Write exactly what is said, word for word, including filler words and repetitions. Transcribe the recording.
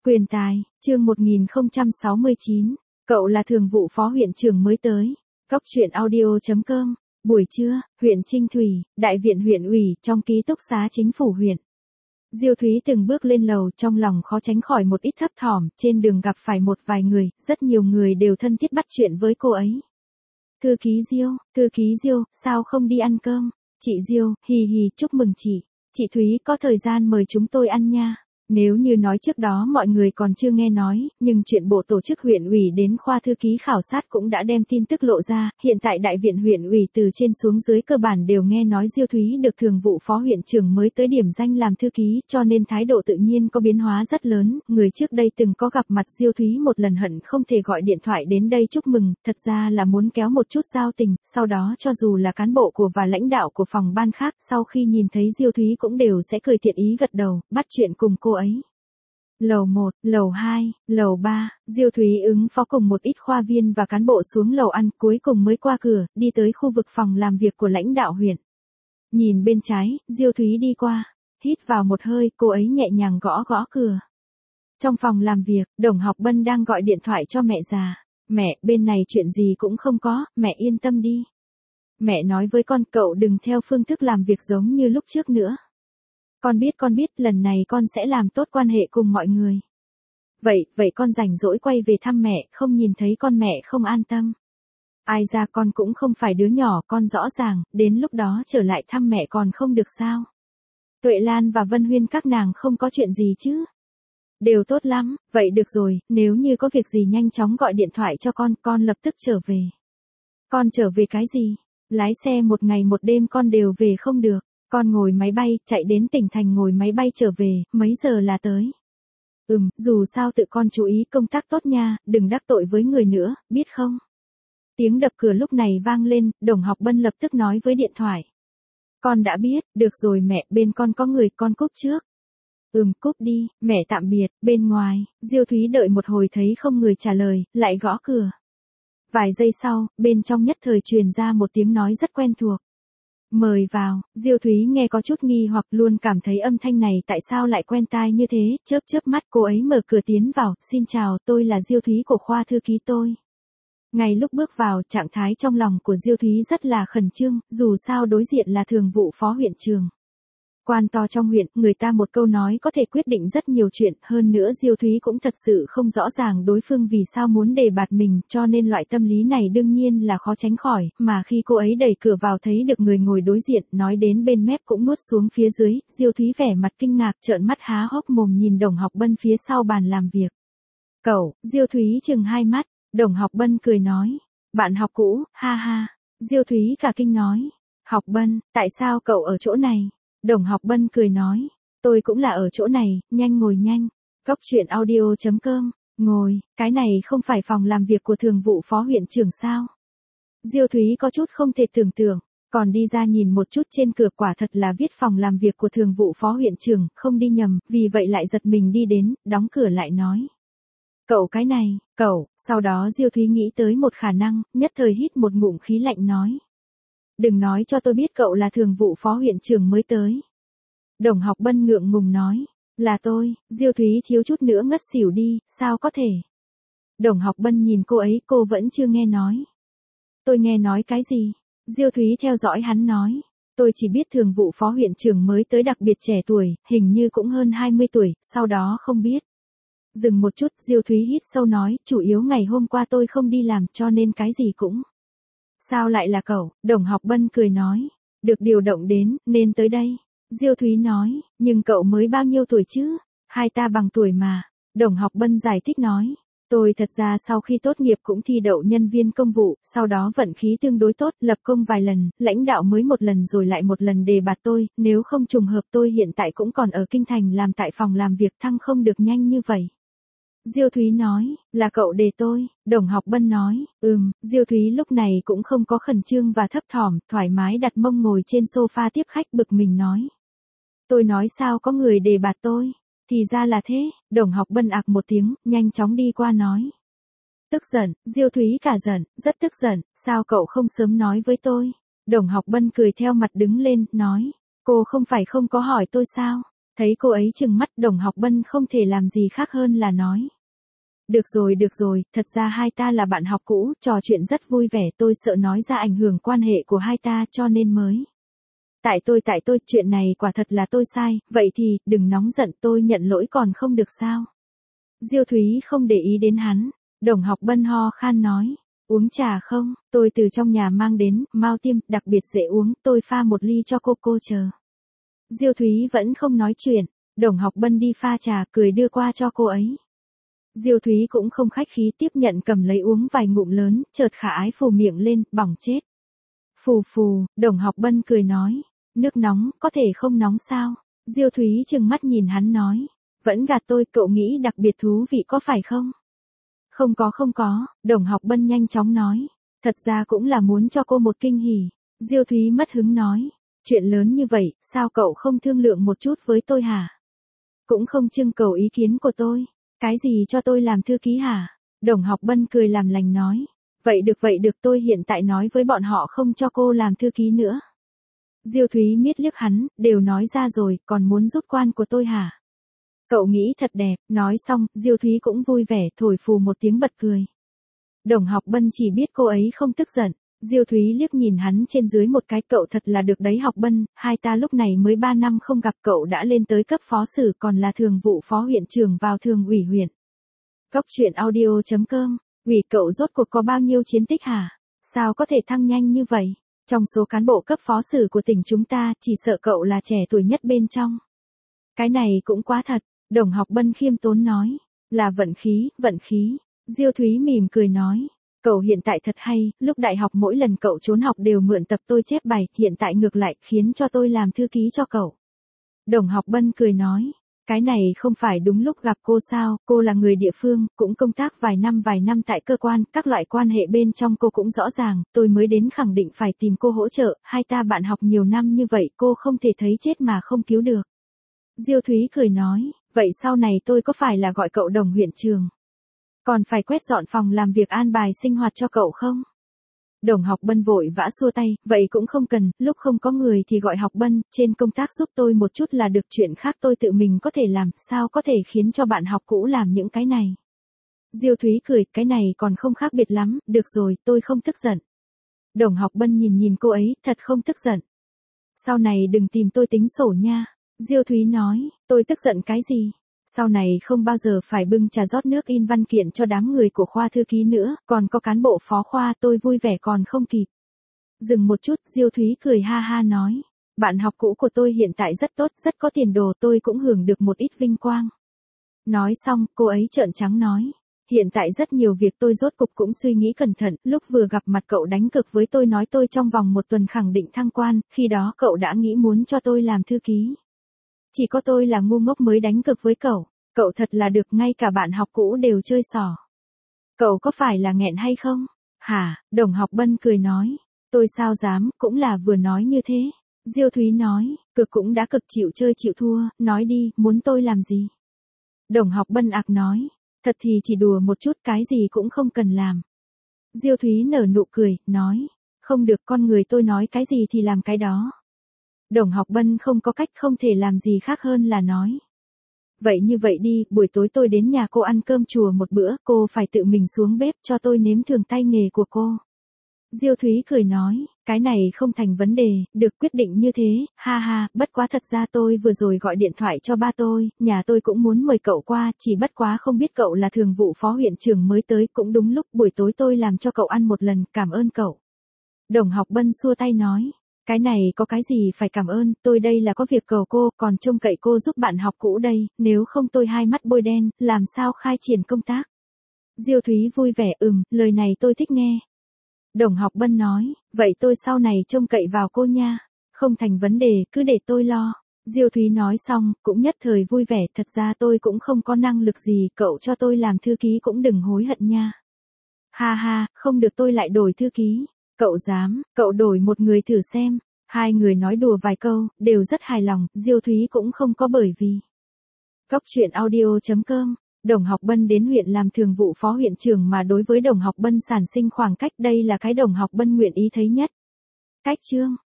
Quyền tài, chương một nghìn không trăm sáu mươi chín. Cậu là thường vụ phó huyện trưởng mới tới. Góc truyện audio chấm com. Buổi trưa, huyện Trinh Thủy, đại viện huyện ủy, trong ký túc xá chính phủ huyện. Diêu Thúy từng bước lên lầu, trong lòng khó tránh khỏi một ít thấp thỏm, trên đường gặp phải một vài người, rất nhiều người đều thân thiết bắt chuyện với cô ấy. Thư ký Diêu, thư ký Diêu, sao không đi ăn cơm? Chị Diêu, hì hì, chúc mừng chị. Chị Thúy có thời gian mời chúng tôi ăn nha. Nếu như nói trước đó mọi người còn chưa nghe nói, nhưng chuyện bộ tổ chức huyện ủy đến khoa thư ký khảo sát cũng đã đem tin tức lộ ra, hiện tại đại viện huyện ủy từ trên xuống dưới cơ bản đều nghe nói Diêu Thúy được thường vụ phó huyện trưởng mới tới điểm danh làm thư ký, cho nên thái độ tự nhiên có biến hóa rất lớn, người trước đây từng có gặp mặt Diêu Thúy một lần hận không thể gọi điện thoại đến đây chúc mừng, thật ra là muốn kéo một chút giao tình, sau đó cho dù là cán bộ của và lãnh đạo của phòng ban khác, sau khi nhìn thấy Diêu Thúy cũng đều sẽ cười thiện ý gật đầu, bắt chuyện cùng cô ấy. Lầu một, lầu hai, lầu ba, Diêu Thúy ứng phó cùng một ít khoa viên và cán bộ xuống lầu ăn, cuối cùng mới qua cửa, đi tới khu vực phòng làm việc của lãnh đạo huyện. Nhìn bên trái, Diêu Thúy đi qua, hít vào một hơi, cô ấy nhẹ nhàng gõ gõ cửa. Trong phòng làm việc, Đồng Học Bân đang gọi điện thoại cho mẹ già. Mẹ, bên này chuyện gì cũng không có, mẹ yên tâm đi. Mẹ nói với con, cậu đừng theo phương thức làm việc giống như lúc trước nữa. Con biết con biết, lần này con sẽ làm tốt quan hệ cùng mọi người. Vậy, vậy con rảnh rỗi quay về thăm mẹ, không nhìn thấy con mẹ không an tâm. Ai ra con cũng không phải đứa nhỏ, con rõ ràng, đến lúc đó trở lại thăm mẹ còn không được sao. Tuệ Lan và Vân Huyên các nàng không có chuyện gì chứ. Đều tốt lắm, vậy được rồi, nếu như có việc gì nhanh chóng gọi điện thoại cho con, con lập tức trở về. Con trở về cái gì? Lái xe một ngày một đêm con đều về không được. Con ngồi máy bay, chạy đến tỉnh thành ngồi máy bay trở về, mấy giờ là tới? Ừm, dù sao tự con chú ý công tác tốt nha, đừng đắc tội với người nữa, biết không? Tiếng đập cửa lúc này vang lên, Đồng Học Bân lập tức nói với điện thoại. Con đã biết, được rồi mẹ, bên con có người, con cúp trước. Ừm, cúp đi, mẹ tạm biệt, bên ngoài, Diêu Thúy đợi một hồi thấy không người trả lời, lại gõ cửa. Vài giây sau, bên trong nhất thời truyền ra một tiếng nói rất quen thuộc. Mời vào, Diêu Thúy nghe có chút nghi hoặc luôn cảm thấy âm thanh này tại sao lại quen tai như thế, chớp chớp mắt cô ấy mở cửa tiến vào, xin chào, tôi là Diêu Thúy của khoa thư ký tôi. Ngay lúc bước vào, trạng thái trong lòng của Diêu Thúy rất là khẩn trương, dù sao đối diện là thường vụ phó huyện trưởng. Quan to trong huyện, người ta một câu nói có thể quyết định rất nhiều chuyện, hơn nữa Diêu Thúy cũng thật sự không rõ ràng đối phương vì sao muốn đề bạt mình, cho nên loại tâm lý này đương nhiên là khó tránh khỏi, mà khi cô ấy đẩy cửa vào thấy được người ngồi đối diện, nói đến bên mép cũng nuốt xuống phía dưới, Diêu Thúy vẻ mặt kinh ngạc trợn mắt há hốc mồm nhìn Đồng Học Bân phía sau bàn làm việc. Cậu, Diêu Thúy chừng hai mắt, Đồng Học Bân cười nói, bạn học cũ, ha ha, Diêu Thúy cả kinh nói, Học Bân, tại sao cậu ở chỗ này? Đồng Học Bân cười nói, tôi cũng là ở chỗ này, nhanh ngồi nhanh. Góc truyện audio chấm com, ngồi, cái này không phải phòng làm việc của thường vụ phó huyện trưởng sao? Diêu Thúy có chút không thể tưởng tượng, còn đi ra nhìn một chút trên cửa quả thật là viết phòng làm việc của thường vụ phó huyện trưởng, không đi nhầm, vì vậy lại giật mình đi đến, đóng cửa lại nói. Cậu cái này, cậu, sau đó Diêu Thúy nghĩ tới một khả năng, nhất thời hít một ngụm khí lạnh nói. Đừng nói cho tôi biết cậu là thường vụ phó huyện trưởng mới tới. Đồng Học Bân ngượng ngùng nói, là tôi, Diêu Thúy thiếu chút nữa ngất xỉu đi, sao có thể. Đồng Học Bân nhìn cô ấy, cô vẫn chưa nghe nói. Tôi nghe nói cái gì? Diêu Thúy theo dõi hắn nói, tôi chỉ biết thường vụ phó huyện trưởng mới tới đặc biệt trẻ tuổi, hình như cũng hơn hai mươi tuổi, sau đó không biết. Dừng một chút, Diêu Thúy hít sâu nói, chủ yếu ngày hôm qua tôi không đi làm cho nên cái gì cũng. Sao lại là cậu? Đồng Học Bân cười nói, được điều động đến, nên tới đây. Diêu Thúy nói, nhưng cậu mới bao nhiêu tuổi chứ? Hai ta bằng tuổi mà. Đồng Học Bân giải thích nói, tôi thật ra sau khi tốt nghiệp cũng thi đậu nhân viên công vụ, sau đó vận khí tương đối tốt, lập công vài lần, lãnh đạo mới một lần rồi lại một lần đề bạt tôi, nếu không trùng hợp tôi hiện tại cũng còn ở Kinh Thành làm tại phòng làm việc thăng không được nhanh như vậy. Diêu Thúy nói, là cậu đề tôi, Đồng Học Bân nói, ừm, Diêu Thúy lúc này cũng không có khẩn trương và thấp thỏm, thoải mái đặt mông ngồi trên sofa tiếp khách bực mình nói. Tôi nói sao có người đề bạt tôi, thì ra là thế, Đồng Học Bân ạc một tiếng, nhanh chóng đi qua nói. Tức giận, Diêu Thúy cả giận, rất tức giận, sao cậu không sớm nói với tôi, Đồng Học Bân cười theo mặt đứng lên, nói, cô không phải không có hỏi tôi sao, Thấy cô ấy trừng mắt, Đồng Học Bân không thể làm gì khác hơn là nói. Được rồi được rồi, thật ra hai ta là bạn học cũ, trò chuyện rất vui vẻ, tôi sợ nói ra ảnh hưởng quan hệ của hai ta cho nên mới. Tại tôi tại tôi, chuyện này quả thật là tôi sai, vậy thì, đừng nóng giận, tôi nhận lỗi còn không được sao. Diêu Thúy không để ý đến hắn, Đồng Học Bân ho khan nói. Uống trà không, tôi từ trong nhà mang đến, Mao Tiêm, đặc biệt dễ uống, tôi pha một ly cho cô cô chờ. Diêu Thúy vẫn không nói chuyện, Đồng Học Bân đi pha trà, cười đưa qua cho cô ấy. Diêu Thúy cũng không khách khí tiếp nhận cầm lấy uống vài ngụm lớn, chợt khả ái phù miệng lên, bỏng chết. Phù phù, Đồng Học Bân cười nói, nước nóng, có thể không nóng sao? Diêu Thúy trừng mắt nhìn hắn nói, vẫn gạt tôi, cậu nghĩ đặc biệt thú vị có phải không? Không có không có, Đồng Học Bân nhanh chóng nói, thật ra cũng là muốn cho cô một kinh hỉ. Diêu Thúy mất hứng nói, chuyện lớn như vậy, sao cậu không thương lượng một chút với tôi hả? Cũng không trưng cầu ý kiến của tôi. Cái gì cho tôi làm thư ký hả? Đồng Học Bân cười làm lành nói. Vậy được vậy được, tôi hiện tại nói với bọn họ không cho cô làm thư ký nữa. Diêu Thúy miết liếc hắn, đều nói ra rồi, còn muốn rút quan của tôi hả? Cậu nghĩ thật đẹp, nói xong, Diêu Thúy cũng vui vẻ, thổi phù một tiếng bật cười. Đồng Học Bân chỉ biết cô ấy không tức giận. Diêu Thúy liếc nhìn hắn trên dưới một cái, cậu thật là được đấy Học Bân, hai ta lúc này mới ba năm không gặp, cậu đã lên tới cấp phó sử, còn là thường vụ phó huyện trưởng vào thường ủy huyện. Cóc truyện audio chấm com, ủy cậu rốt cuộc có bao nhiêu chiến tích hả? Sao có thể thăng nhanh như vậy? Trong số cán bộ cấp phó sử của tỉnh chúng ta, chỉ sợ cậu là trẻ tuổi nhất bên trong. Cái này cũng quá thật, Đồng Học Bân khiêm tốn nói, là vận khí, vận khí. Diêu Thúy mỉm cười nói. Cậu hiện tại thật hay, lúc đại học mỗi lần cậu trốn học đều mượn tập tôi chép bài, hiện tại ngược lại khiến cho tôi làm thư ký cho cậu. Đồng Học Bân cười nói, cái này không phải đúng lúc gặp cô sao, cô là người địa phương, cũng công tác vài năm vài năm tại cơ quan, các loại quan hệ bên trong cô cũng rõ ràng, tôi mới đến khẳng định phải tìm cô hỗ trợ, hai ta bạn học nhiều năm như vậy cô không thể thấy chết mà không cứu được. Diêu Thúy cười nói, vậy sau này tôi có phải là gọi cậu Đồng huyện trường? Còn phải quét dọn phòng làm việc an bài sinh hoạt cho cậu không? Đồng Học Bân vội vã xua tay, vậy cũng không cần, lúc không có người thì gọi Học Bân, trên công tác giúp tôi một chút là được, chuyện khác tôi tự mình có thể làm, sao có thể khiến cho bạn học cũ làm những cái này. Diêu Thúy cười, cái này còn không khác biệt lắm, được rồi, tôi không tức giận. Đồng Học Bân nhìn nhìn cô ấy, thật không tức giận. Sau này đừng tìm tôi tính sổ nha. Diêu Thúy nói, tôi tức giận cái gì? Sau này không bao giờ phải bưng trà rót nước in văn kiện cho đám người của khoa thư ký nữa, còn có cán bộ phó khoa, tôi vui vẻ còn không kịp. Dừng một chút, Diêu Thúy cười ha ha nói, bạn học cũ của tôi hiện tại rất tốt, rất có tiền đồ, tôi cũng hưởng được một ít vinh quang. Nói xong, cô ấy trợn trắng nói, hiện tại rất nhiều việc tôi rốt cục cũng suy nghĩ cẩn thận, lúc vừa gặp mặt cậu đánh cực với tôi nói tôi trong vòng một tuần khẳng định thăng quan, khi đó cậu đã nghĩ muốn cho tôi làm thư ký. Chỉ có tôi là ngu ngốc mới đánh cực với cậu, cậu thật là được, ngay cả bạn học cũ đều chơi xỏ. Cậu có phải là nghẹn hay không? Hả? Đồng Học Bân cười nói, tôi sao dám, cũng là vừa nói như thế. Diêu Thúy nói, cực cũng đã cực, chịu chơi chịu thua, nói đi, muốn tôi làm gì? Đồng Học Bân ạc nói, thật thì chỉ đùa một chút, cái gì cũng không cần làm. Diêu Thúy nở nụ cười, nói, không được, con người tôi nói cái gì thì làm cái đó. Đồng Học Bân không có cách, không thể làm gì khác hơn là nói. Vậy như vậy đi, buổi tối tôi đến nhà cô ăn cơm chùa một bữa, cô phải tự mình xuống bếp cho tôi nếm thử tay nghề của cô. Diêu Thúy cười nói, cái này không thành vấn đề, được, quyết định như thế, ha ha, bất quá thật ra tôi vừa rồi gọi điện thoại cho ba tôi, nhà tôi cũng muốn mời cậu qua, chỉ bất quá không biết cậu là thường vụ phó huyện trưởng mới tới, cũng đúng lúc, buổi tối tôi làm cho cậu ăn một lần, cảm ơn cậu. Đồng Học Bân xua tay nói, cái này có cái gì phải cảm ơn, tôi đây là có việc cầu cô, còn trông cậy cô giúp bạn học cũ đây, nếu không tôi hai mắt bôi đen, làm sao khai triển công tác. Diêu Thúy vui vẻ, ừm, lời này tôi thích nghe. Đồng Học Bân nói, vậy tôi sau này trông cậy vào cô nha, không thành vấn đề, cứ để tôi lo. Diêu Thúy nói xong, cũng nhất thời vui vẻ, thật ra tôi cũng không có năng lực gì, cậu cho tôi làm thư ký cũng đừng hối hận nha. Ha ha, không được, tôi lại đổi thư ký. Cậu dám, cậu đổi một người thử xem. Hai người nói đùa vài câu, đều rất hài lòng, Diêu Thúy cũng không có bởi vì. Cóc truyện audio chấm com, Đồng Học Bân đến huyện làm thường vụ phó huyện trưởng mà đối với Đồng Học Bân sản sinh khoảng cách, đây là cái Đồng Học Bân nguyện ý thấy nhất. Cách chương